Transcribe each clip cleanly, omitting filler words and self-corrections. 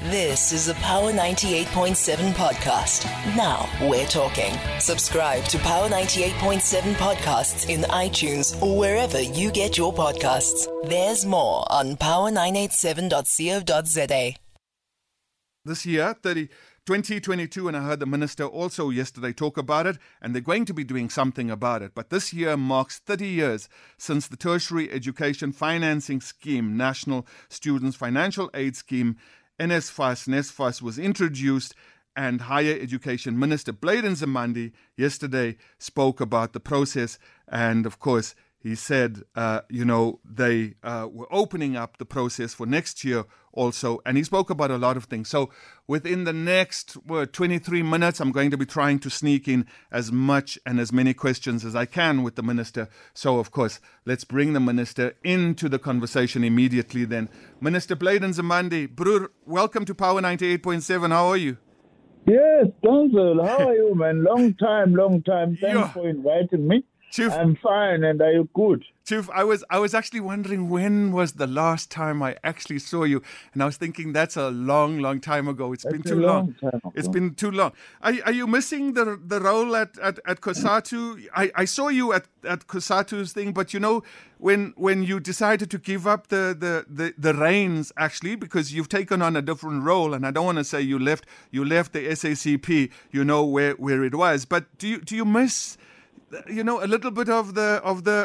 This is a Power 98.7 podcast. Now we're talking. Subscribe to Power 98.7 podcasts in iTunes or wherever you get your podcasts. There's more on power987.co.za. This year, 2022, and I heard the minister also yesterday talk about it, and they're going to be doing something about it. But this year marks 30 years since the Tertiary Education Financing Scheme, National Students Financial Aid Scheme, NSFAS was introduced, and Higher Education Minister Blade Nzimande yesterday spoke about the process, and of course he said, they were opening up the process for next year also. And he spoke about a lot of things. So within the next 23 minutes, I'm going to be trying to sneak in as much and as many questions as I can with the minister. So, of course, let's bring the minister into the conversation immediately then. Minister Blade Nzimande, Broer, welcome to Power 98.7. How are you? Yes, Donzel, how are you, man? Long time. Thanks for inviting me. Chief, I'm fine, and are you good? Chief, I was actually wondering when was the last time I actually saw you, and I was thinking that's a long time ago. It's been too long. It's been too long. Are you missing the role at COSATU? I saw you at COSATU's thing, but when you decided to give up the reins, actually, because you've taken on a different role, and I don't want to say you left the SACP, where it was, but do you miss a little bit of the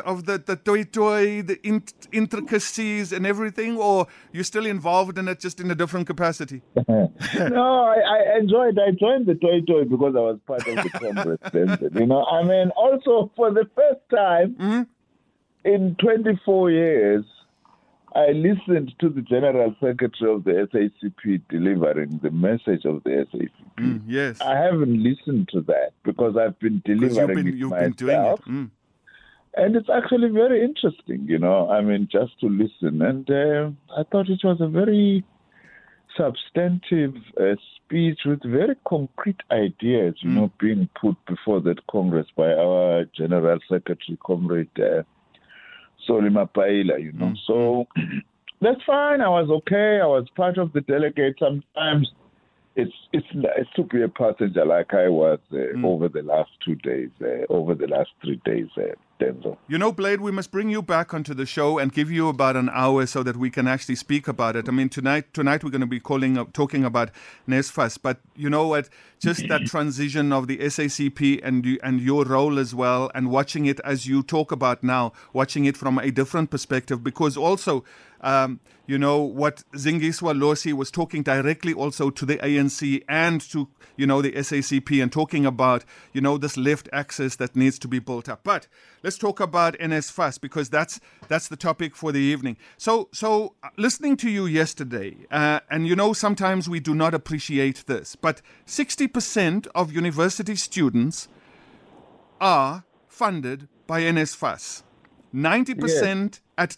toy, the intricacies and everything, or you're still involved in it, just in a different capacity? No, I enjoyed. I joined the toy because I was part of the Congress. Also for the first time in 24 years, I listened to the General Secretary of the SACP delivering the message of the SACP. Yes. I haven't listened to that because I've been delivering it myself. Been doing it. And it's actually very interesting, just to listen. And I thought it was a very substantive speech with very concrete ideas, being put before that Congress by our General Secretary, Comrade Solly Mapaila, So that's fine. I was okay. I was part of the delegate. Sometimes it's to be a passenger like I was over the last 2 days, over the last 3 days, Denzel. Blade, we must bring you back onto the show and give you about an hour so that we can actually speak about it. I mean, tonight we're going to be talking about NSFAS, but you know what? Just that transition of the SACP and your role as well, and watching it as you talk about now, watching it from a different perspective, because also, what Zingiswa Losi was talking directly also to the ANC and to, the SACP, and talking about, this left axis that needs to be built up. But let's talk about NSFAS, because that's the topic for the evening. So listening to you yesterday, and sometimes we do not appreciate this, but 60% of university students are funded by NSFAS. 90% at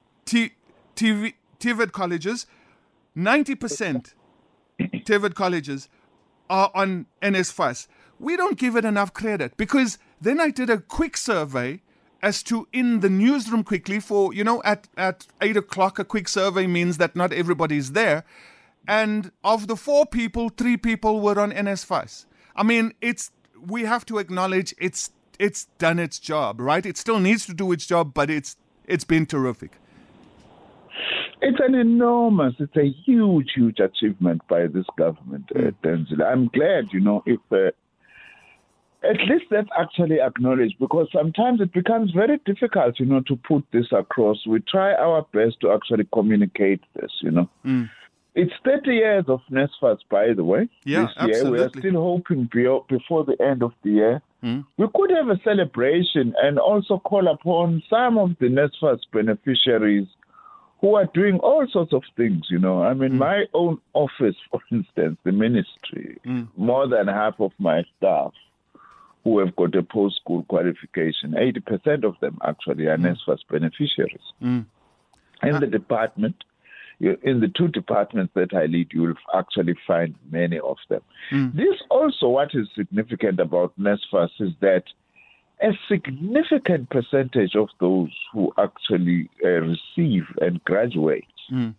TVET colleges, 90% TVET colleges are on NSFAS. We don't give it enough credit, because then I did a quick survey as to in the newsroom quickly for, at 8 o'clock, a quick survey means that not everybody's there. And of the 4 people, 3 people were on NSFAS. I mean, we have to acknowledge it's done its job, right? It still needs to do its job, but it's been terrific. It's a huge achievement by this government, Denzel. I'm glad, if at least that's actually acknowledged, because sometimes it becomes very difficult, to put this across. We try our best to actually communicate this, It's 30 years of NSFAS, by the way. Yeah, this year. absolutely. We are still hoping before the end of the year, we could have a celebration and also call upon some of the NSFAS beneficiaries who are doing all sorts of things, my own office, for instance, the ministry, more than half of my staff who have got a post-school qualification, 80% of them actually are NSFAS beneficiaries. In the department, in the 2 departments that I lead, you will actually find many of them. This also, what is significant about NSFAS is that a significant percentage of those who actually receive and graduate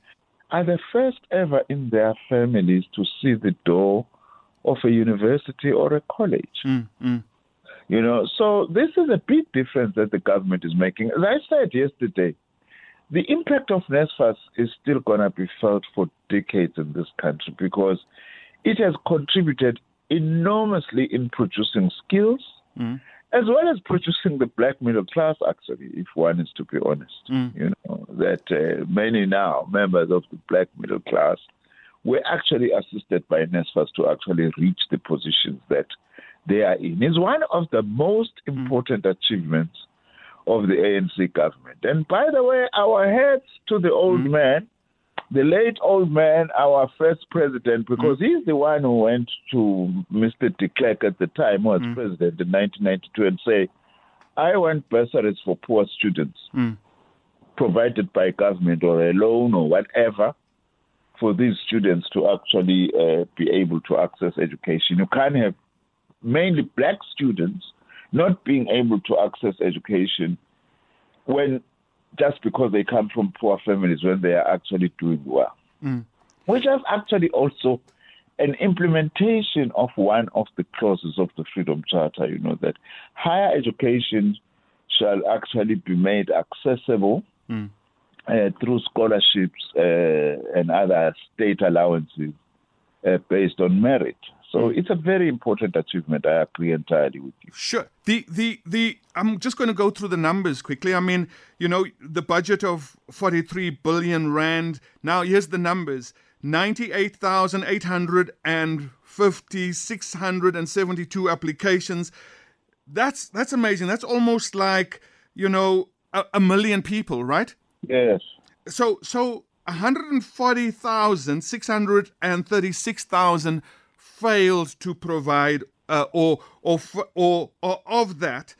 are the first ever in their families to see the door of a university or a college. You know, so this is a big difference that the government is making. As I said yesterday, the impact of NSFAS is still going to be felt for decades in this country because it has contributed enormously in producing skills as well as producing the black middle class, actually, if one is to be honest. You know, that many now members of the black middle class were actually assisted by NSFAS to actually reach the positions that they are in. It's one of the most important achievements of the ANC government. And by the way, our heads to the old man, the late old man, our first president, because he's the one who went to Mr. de Klerk at the time, who was president in 1992, and say, I want bursaries for poor students provided by government or a loan or whatever for these students to actually be able to access education. You can't have mainly black students not being able to access education when just because they come from poor families when they are actually doing well. Which is actually also an implementation of one of the clauses of the Freedom Charter, you know, that higher education shall actually be made accessible through scholarships and other state allowances based on merit. So it's a very important achievement. I agree entirely with you. Sure. I'm just going to go through the numbers quickly. I mean, you know, the budget of 43 billion rand. Now, here's the numbers. 98,850, 672 applications. That's amazing. That's almost like, you know, a million people, right? Yes. So 140,000, 636,000 failed to provide, or of that,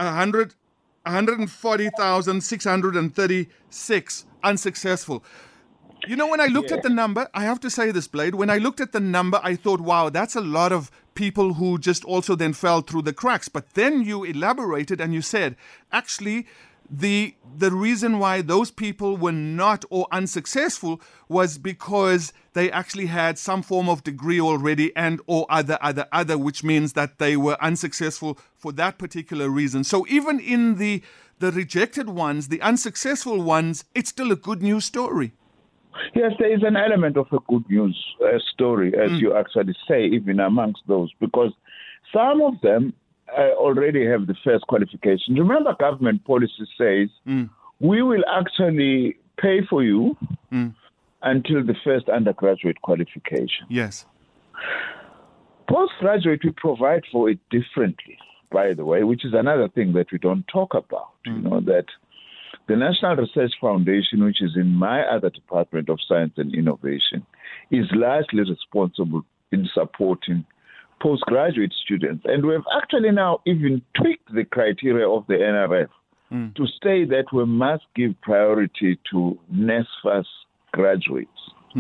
140,636 unsuccessful. You know, when I looked at the number, I have to say this, Blade, when I looked at the number, I thought, wow, that's a lot of people who just also then fell through the cracks. But then you elaborated and you said, actually, the reason why those people were not or unsuccessful was because they actually had some form of degree already and or other, which means that they were unsuccessful for that particular reason. So even in the rejected ones, the unsuccessful ones, it's still a good news story. Yes, there is an element of a good news story, as you actually say, even amongst those, because some of them already have the first qualification. Remember, government policy says we will actually pay for you until the first undergraduate qualification. Yes. Postgraduate, we provide for it differently, by the way, which is another thing that we don't talk about. You know, that the National Research Foundation, which is in my other department of science and innovation, is largely responsible in supporting postgraduate students. And we've actually now even tweaked the criteria of the NRF to say that we must give priority to NSFAS graduates.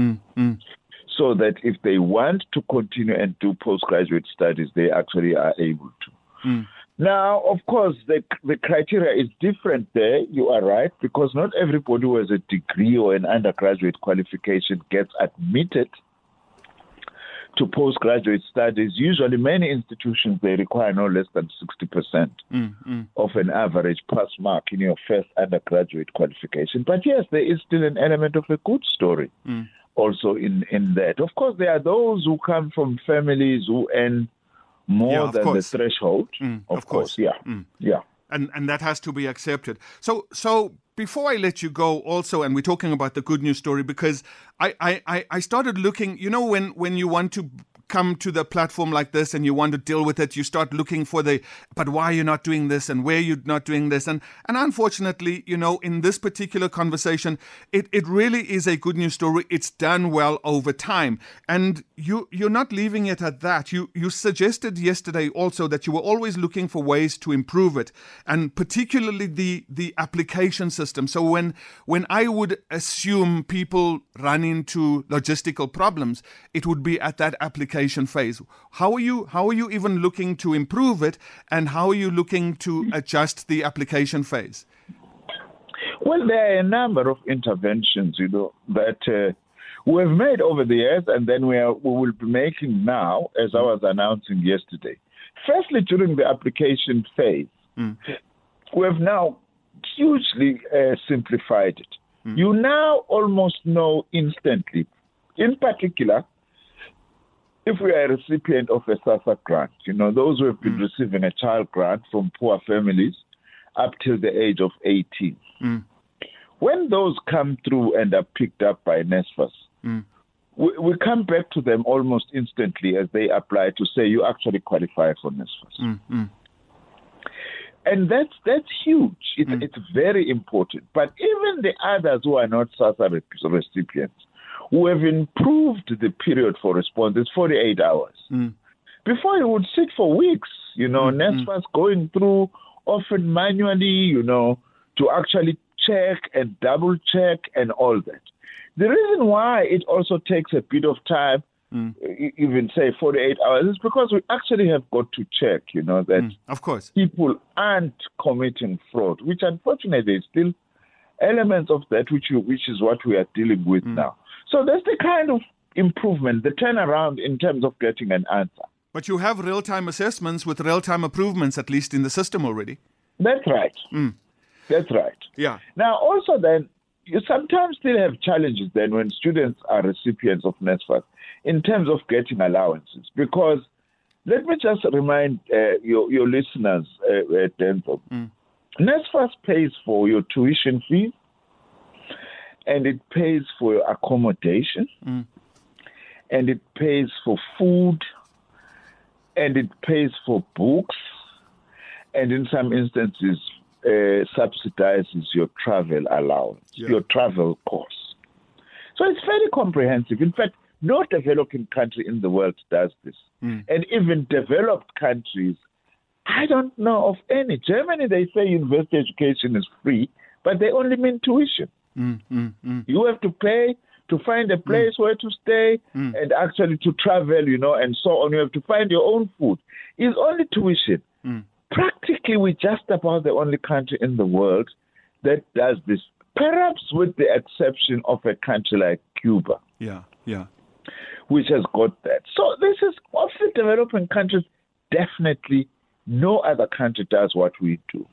So that if they want to continue and do postgraduate studies, they actually are able to. Now, of course, the criteria is different there. You are right, because not everybody who has a degree or an undergraduate qualification gets admitted to postgraduate studies. Usually, many institutions, they require no less than 60% of an average pass mark in your first undergraduate qualification. But yes, there is still an element of a good story also in that. Of course, there are those who come from families who earn more than the threshold. Of course. Yeah. And that has to be accepted. So before I let you go also, and we're talking about the good news story, because I started looking, you know, when you want to come to the platform like this and you want to deal with it, you start looking for but why you're not doing this and where you're not doing this. And unfortunately, you know, in this particular conversation, it really is a good news story. It's done well over time. And you're not leaving it at that. You suggested yesterday also that you were always looking for ways to improve it, and particularly the application system. So when I would assume people run into logistical problems, it would be at that application phase. How are you even looking to improve it, and how are you looking to adjust the application phase? Well, there are a number of interventions, you know, that We have made over the years, and then we will be making now, as I was announcing yesterday. Firstly, during the application phase, we have now hugely simplified it. You now almost know instantly, in particular, if we are a recipient of a SASSA grant, those who have been receiving a child grant from poor families up till the age of 18. When those come through and are picked up by NSFAS, we come back to them almost instantly as they apply to say you actually qualify for NSFAS. And that's huge. It's very important. But even the others who are not SASSA recipients, who have improved the period for response, is 48 hours. Before you would sit for weeks, NSFAS going through, often manually, to actually check and double check and all that. The reason why it also takes a bit of time, even say 48 hours, is because we actually have got to check, that of course people aren't committing fraud, which unfortunately is still elements of that, which is what we are dealing with now. So that's the kind of improvement, the turnaround in terms of getting an answer. But you have real-time assessments with real-time improvements, at least in the system already. That's right. That's right. Yeah. Now, also then, you sometimes still have challenges then when students are recipients of NSFAS in terms of getting allowances. Because let me just remind your listeners, Denzel, NSFAS pays for your tuition fees, and it pays for your accommodation, and it pays for food, and it pays for books, and in some instances subsidizes your travel allowance, your travel costs. So it's very comprehensive. In fact, no developing country in the world does this. And even developed countries, I don't know of any. Germany, they say university education is free, but they only mean tuition. You have to pay to find a place where to stay and actually to travel, and so on. You have to find your own food. It's only tuition. Practically, we're just about the only country in the world that does this, perhaps with the exception of a country like Cuba. Which has got that. So this is, of the developing countries, definitely no other country does what we do.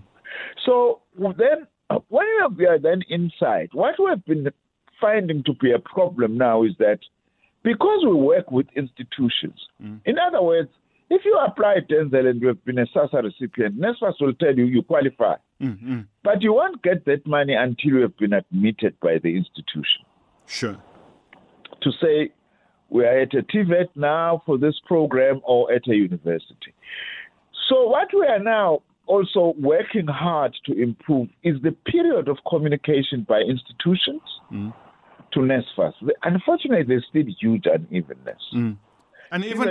So then, when we are then inside, what we have been finding to be a problem now is that because we work with institutions, in other words, if you apply Denzel and you have been a SASSA recipient, NSFAS will tell you qualify. But you won't get that money until you have been admitted by the institution. Sure. To say, we are at a TVET now for this program or at a university. So what we are now also working hard to improve is the period of communication by institutions to NSFAS. Unfortunately, there's still huge unevenness. And even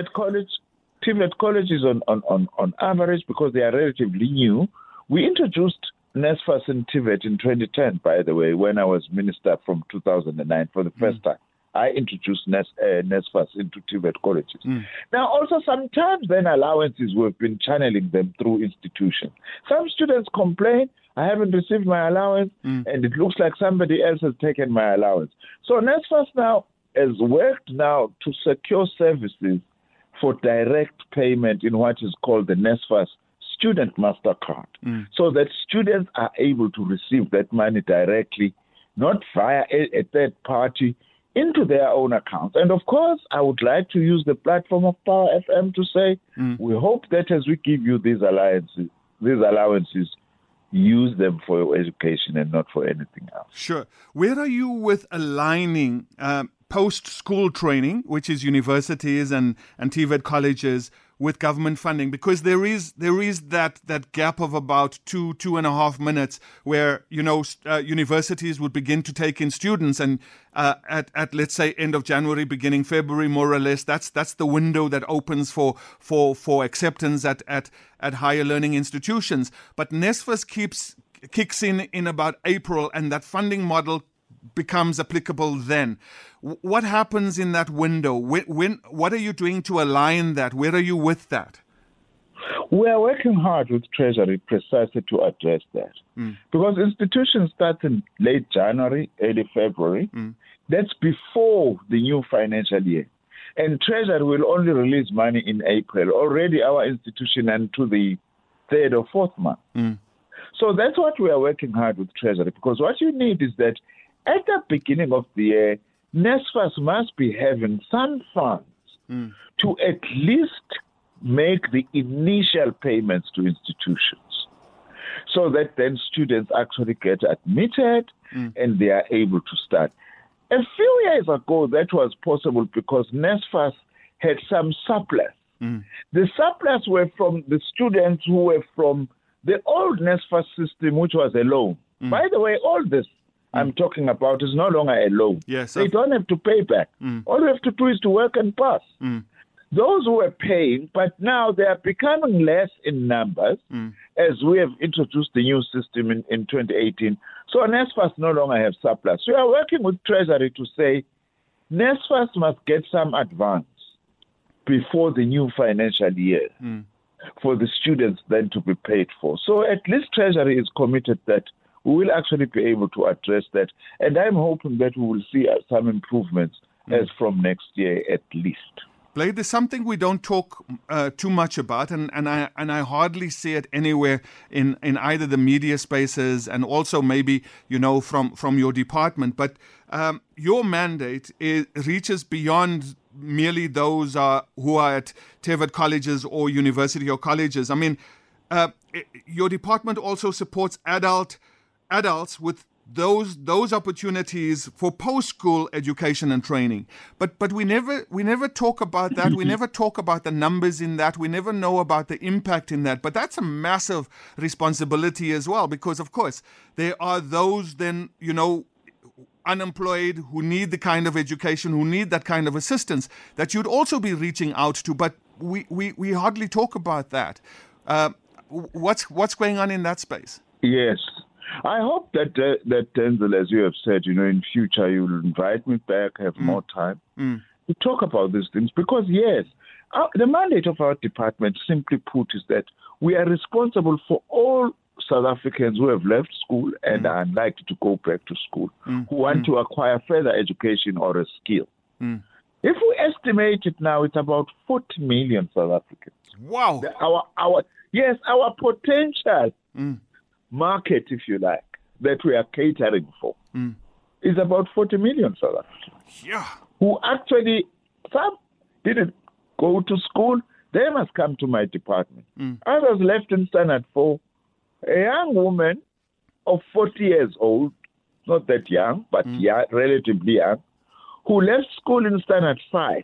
TVET colleges on average, because they are relatively new, we introduced NSFAS and TVET in 2010, by the way, when I was minister from 2009 for the first time. I introduced NSFAS into TVET colleges. Now, also sometimes then allowances, we've been channeling them through institutions. Some students complain, I haven't received my allowance, and it looks like somebody else has taken my allowance. So NSFAS now has worked now to secure services for direct payment in what is called the NSFAS Student MasterCard, so that students are able to receive that money directly, not via a third party, into their own accounts. And of course, I would like to use the platform of Power FM to say, we hope that as we give you these allowances, use them for your education and not for anything else. Sure. Where are you with aligning post-school training, which is universities and TVET colleges, with government funding? Because there is that gap of about 2.5 minutes where universities would begin to take in students, and at let's say end of January, beginning February, more or less, that's the window that opens for acceptance at higher learning institutions. But NSFAS kicks in about April, and that funding model becomes applicable then. What happens in that window? What are you doing to align that? Where are you with that? We are working hard with Treasury precisely to address that. Because institutions start in late January, early February. That's before the new financial year. And Treasury will only release money in April. Already our institution until the 3rd or 4th month. So that's what we are working hard with Treasury, because what you need is that at the beginning of the year, NSFAS must be having some funds to at least make the initial payments to institutions, so that then students actually get admitted and they are able to start. A few years ago, that was possible because NSFAS had some surplus. The surplus were from the students who were from the old NSFAS system, which was a loan. By the way, all this I'm talking about is no longer a loan. Yes, they don't have to pay back. All they have to do is to work and pass. Those who are paying, but now they are becoming less in numbers as we have introduced the new system in 2018. So NSFAS no longer have surplus. We are working with Treasury to say NSFAS must get some advance before the new financial year for the students then to be paid for. So at least Treasury is committed that we will actually be able to address that. And I'm hoping that we will see some improvements as from next year at least. Blade, there's something we don't talk too much about, and I hardly see it anywhere in either the media spaces and also maybe, from your department. But your mandate reaches beyond merely those who are at TVET colleges or university or colleges. I mean, your department also supports adults with those opportunities for post-school education and training, but we never talk about that. We never talk about the numbers in that. We never know about the impact in that. But that's a massive responsibility as well, because of course there are those then unemployed who need the kind of education, who need that kind of assistance that you'd also be reaching out to. But we hardly talk about that. What's going on in that space? Yes. I hope that Denzel, as you have said, in future you will invite me back, have more time to talk about these things. Because, yes, the mandate of our department, simply put, is that we are responsible for all South Africans who have left school and are unlikely to go back to school, who want to acquire further education or a skill. If we estimate it now, it's about 40 million South Africans. Wow. Our potential market, if you like, that we are catering for is about 40 million South Africans. Yeah. Who actually, some didn't go to school, they must come to my department. Others left in Standard 4. A young woman of 40 years old, not that young, but relatively young, who left school in Standard 5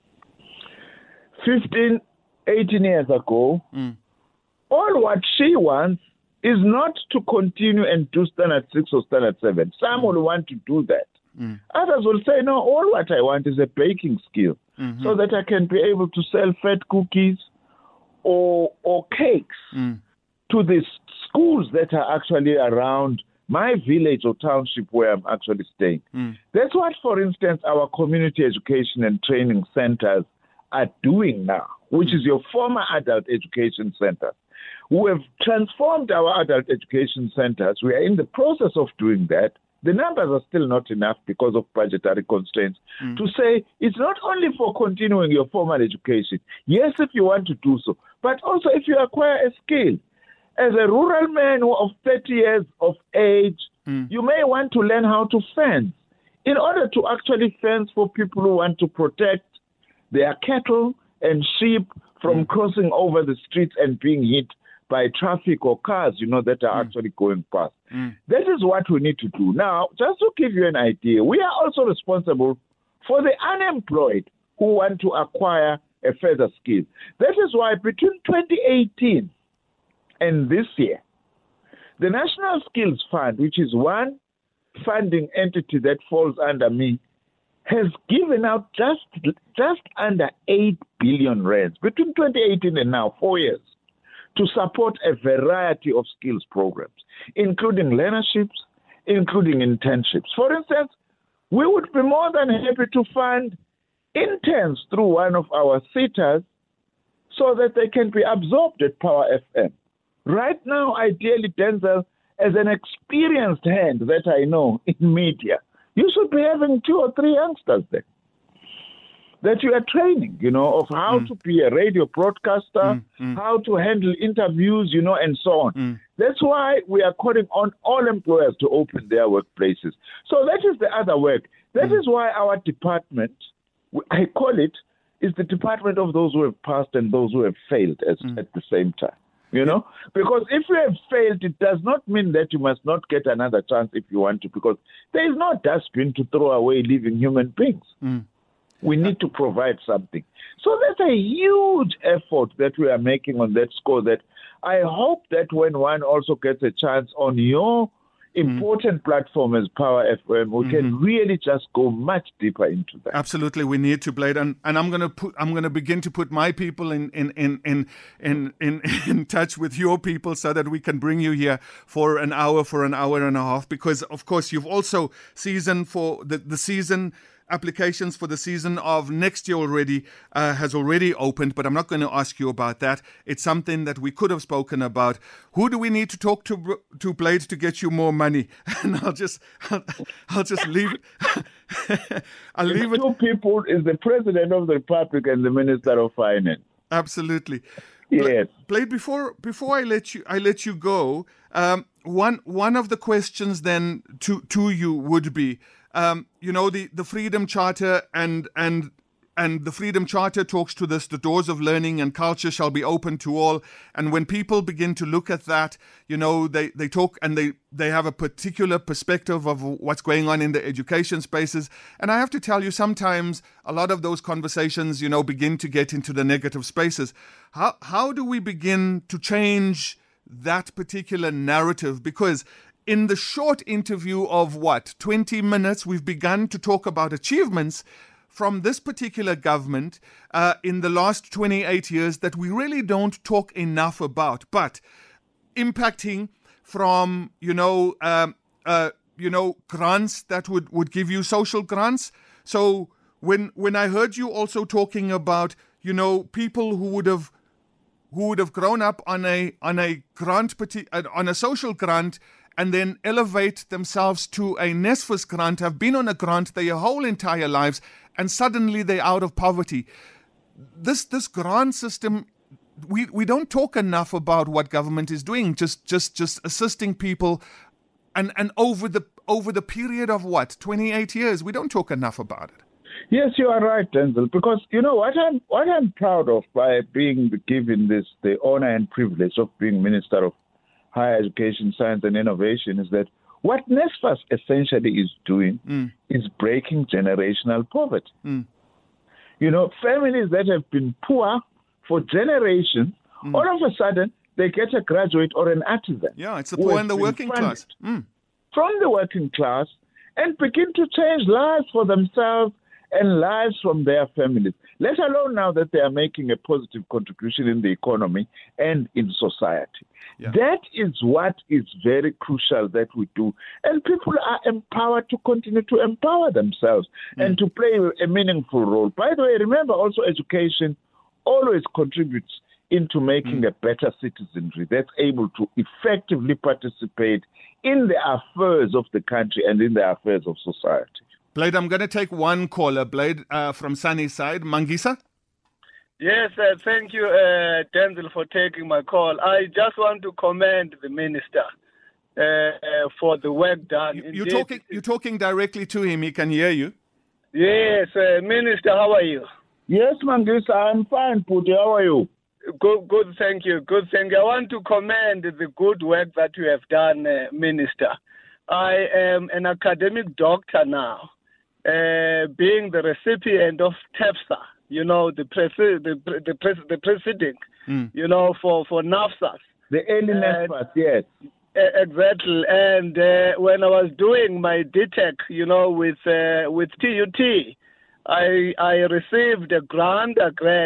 15, 18 years ago, all what she wants is not to continue and do Standard 6 or Standard 7. Some will want to do that. Others will say, no, all what I want is a baking skill so that I can be able to sell fat cookies or cakes to the schools that are actually around my village or township where I'm actually staying. That's what, for instance, our community education and training centers are doing now, which is your former adult education centers. We have transformed our adult education centers. We are in the process of doing that. The numbers are still not enough because of budgetary constraints to say it's not only for continuing your formal education. Yes, if you want to do so, but also if you acquire a skill. As a rural man of 30 years of age, you may want to learn how to fence. In order to actually fence for people who want to protect their cattle and sheep from crossing over the streets and being hit by traffic or cars, that are actually going past. That is what we need to do. Now, just to give you an idea, we are also responsible for the unemployed who want to acquire a further skill. That is why between 2018 and this year, the National Skills Fund, which is one funding entity that falls under me, has given out just under 8 billion rands between 2018 and now, 4 years, to support a variety of skills programs, including learnerships, including internships. For instance, we would be more than happy to fund interns through one of our theaters so that they can be absorbed at Power FM. Right now, ideally, Denzel, as an experienced hand that I know in media, You should be having 2 or 3 youngsters there that you are training, of how to be a radio broadcaster, how to handle interviews, and so on. That's why we are calling on all employers to open their workplaces. So that is the other work. That is why our department, I call it, is the department of those who have passed and those who have failed at the same time. Because if you have failed, it does not mean that you must not get another chance if you want to, because there is no dustbin to throw away living human beings. We need to provide something. So that's a huge effort that we are making on that score, that I hope that when one also gets a chance on your important platform as Power FM, we can really just go much deeper into that. Absolutely, we need to, Blade, and I'm going to begin to put my people in touch with your people so that we can bring you here for an hour and a half, because of course you've also seasoned for the season. Applications for the season of next year already has already opened, but I'm not going to ask you about that. It's something that we could have spoken about. Who do we need to talk to Blade, to get you more money? And I'll just leave it. I'll leave it. 2 people is the President of the Republic and the Minister of Finance. Absolutely. Yes. Blade, before I let you go, one of the questions then to you would be, the Freedom Charter and the Freedom Charter talks to this: the doors of learning and culture shall be open to all. And when people begin to look at that, they talk and they have a particular perspective of what's going on in the education spaces. And I have to tell you, sometimes a lot of those conversations, begin to get into the negative spaces. How do we begin to change that particular narrative? Because in the short interview of 20 minutes, we've begun to talk about achievements from this particular government in the last 28 years that we really don't talk enough about, but impacting from, grants that would give you social grants. So when I heard you also talking about, people who would have grown up on a grant, on a social grant, and then elevate themselves to a NSFAS grant, have been on a grant their whole entire lives, and suddenly they're out of poverty. This grant system, we don't talk enough about what government is doing, just assisting people, and over the period of 28 years, we don't talk enough about it. Yes, you are right, Denzel, because what I'm proud of by being given the honor and privilege of being Minister of Higher Education, Science and Innovation is that what NSFAS essentially is doing is breaking generational poverty. Families that have been poor for generations, all of a sudden they get a graduate or an artisan. Yeah, it's the poor and the working class. From the working class, and begin to change lives for themselves and lives from their families, let alone now that they are making a positive contribution in the economy and in society. Yeah. That is what is very crucial that we do. And people are empowered to continue to empower themselves and to play a meaningful role. By the way, remember also education always contributes into making a better citizenry that's able to effectively participate in the affairs of the country and in the affairs of society. Blade, I'm going to take one caller, Blade, from Sunnyside. Mangisa? Yes, thank you, Denzel, for taking my call. I just want to commend the minister for the work done. You're talking directly to him. He can hear you. Yes, Minister, how are you? Yes, Mangisa, I'm fine, Puti. How are you? Good, thank you. Good, thank you. I want to commend the good work that you have done, Minister. I am an academic doctor now, being the recipient of TEPSA, the preceding, for NAFSAS. The early NAFSAS, yes. Exactly. And when I was doing my DTech, with TUT, I received a grant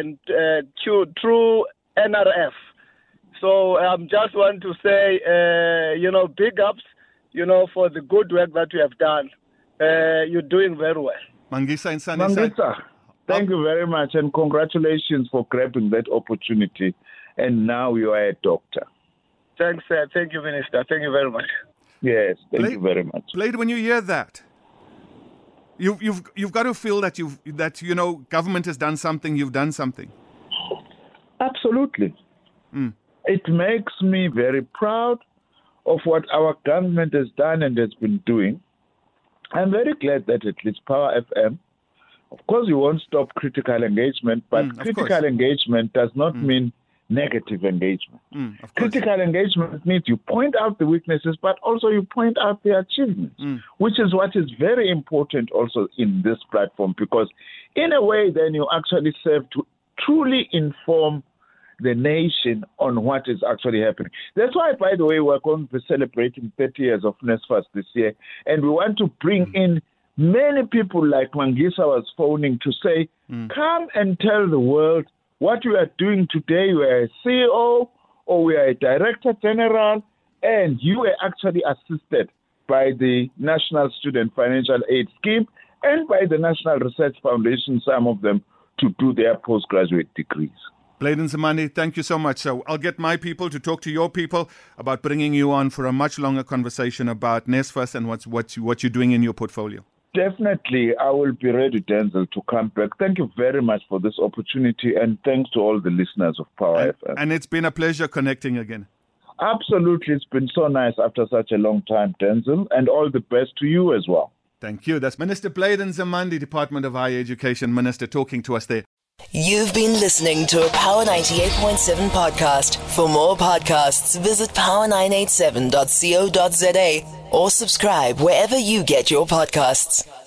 through NRF. So I just want to say, big ups, for the good work that you have done. You're doing very well. Mangisa in Sunnyside. Mangisa, thank you very much, and congratulations for grabbing that opportunity. And now you are a doctor. Thanks, sir. Thank you, Minister. Thank you very much. Yes, thank you very much. Blade, when you hear that, You've got to feel that government has done something. You've done something. Absolutely. It makes me very proud of what our government has done and has been doing. I'm very glad that at least Power FM, of course, you won't stop critical engagement, but critical engagement does not mean negative engagement. Critical engagement means you point out the weaknesses, but also you point out the achievements, which is what is very important also in this platform, because in a way, then you actually serve to truly inform the nation on what is actually happening. That's why, by the way, we're going to be celebrating 30 years of NSFAS this year, and we want to bring in many people like Mangisa was phoning to say, come and tell the world what we are doing today. You are a CEO or we are a Director General, and you were actually assisted by the National Student Financial Aid Scheme and by the National Research Foundation, some of them, to do their postgraduate degrees. Blayden Nzimande, thank you so much. So I'll get my people to talk to your people about bringing you on for a much longer conversation about NSFAS and what you're doing in your portfolio. Definitely, I will be ready, Denzel, to come back. Thank you very much for this opportunity, and thanks to all the listeners of Power FM. And it's been a pleasure connecting again. Absolutely, it's been so nice after such a long time, Denzel, and all the best to you as well. Thank you. That's Minister Blayden Nzimande, Department of Higher Education Minister, talking to us there. You've been listening to a Power 98.7 podcast. For more podcasts, visit power987.co.za or subscribe wherever you get your podcasts.